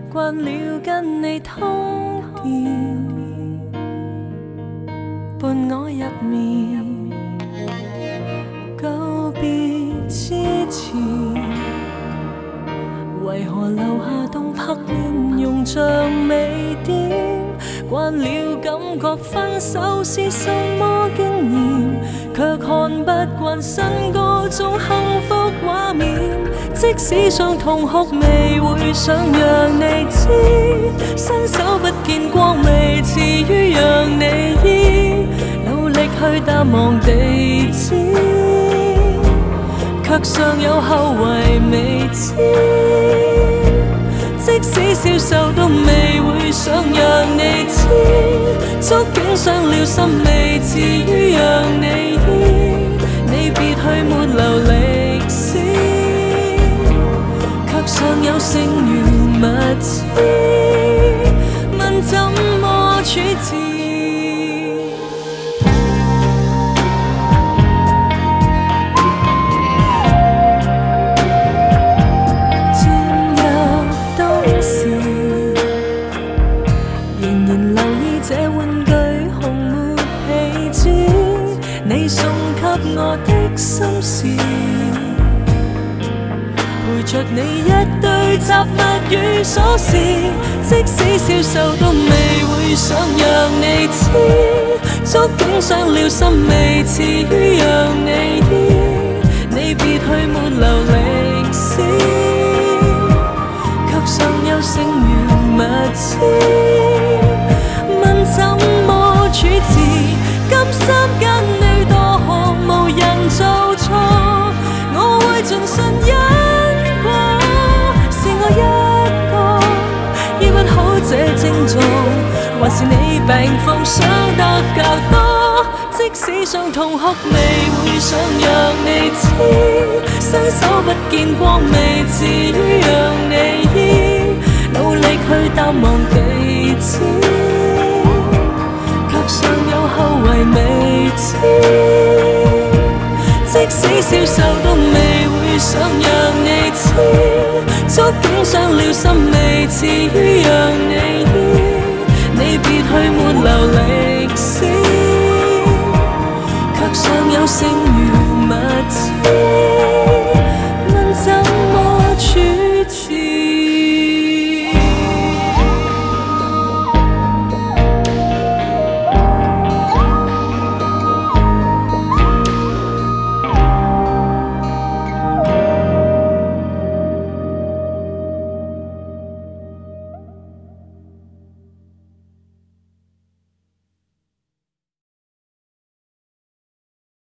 慣了跟你通電，伴我入眠。告別之前，為何留下動魄面容像未點？慣了感覺分手是什麼經驗，卻看不慣新嗰種幸福畫面。即使想痛哭，未會想讓你知，伸手不見光，未遲於讓你醫。努力去淡忘地址，卻尚有後遺未知。即使消瘦都未會想讓你知，觸景傷了心未遲於讓你醫。你別去沒留歷史，卻尚有剩餘物資，問怎麼處置？你送給我的心事，陪着你一堆雜物與瑣事。即使消瘦都未會想讓你知，觸景傷了心未遲於讓你醫。你別去沒留歷史，卻尚有剩餘物資，問怎麼處置？甘心跟你多學，無人做錯，我會盡信因果。是我一個醫不好這症狀，還是你病況想得較多？即使想痛哭，未會想讓你知，伸手不見光，未遲於讓你醫。努力去淡忘地址，尚有後遺未知。即使消瘦都未會想讓你知，觸景傷了心未遲於讓你醫。你別去沒留歷史，卻尚有剩餘